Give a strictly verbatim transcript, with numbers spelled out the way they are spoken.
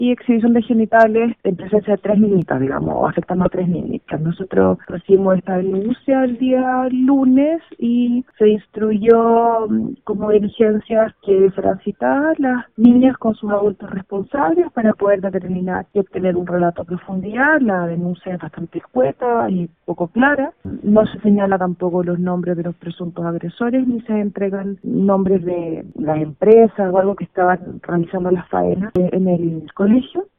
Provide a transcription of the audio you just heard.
y exhibición de genitales en presencia de tres niñitas, digamos, o afectando a tres niñitas. Nosotros recibimos esta denuncia el día lunes y se instruyó como diligencias que fueran citadas las niñas con sus adultos responsables para poder determinar y obtener un relato a profundidad. La denuncia es bastante escueta y poco clara. No se señala tampoco los nombres de los presuntos agresores ni se entregan nombres de las empresas o algo que estaban realizando las faenas en el colegio.